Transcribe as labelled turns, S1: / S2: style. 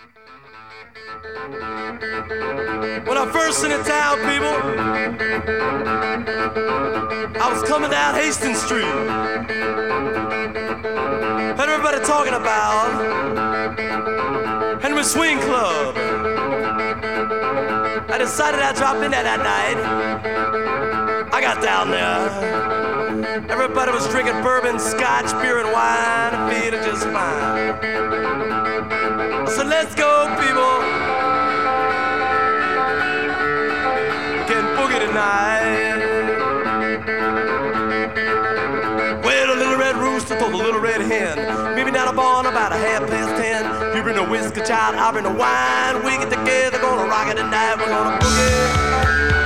S1: When I first in the town, people, I was coming down Hastings Street. Heard everybody talking about Henry Swing Club. I decided I'd drop in there that night. I got down there. Everybody was drinking bourbon, scotch, beer, and wine, and feeling just fine. So let's go, people. Boogie tonight. Well, the little red rooster told the little red hen, maybe not a born about 10:30. You bring a whiskey child, I bring a wine. We get together, gonna rock it tonight. We're gonna boogie.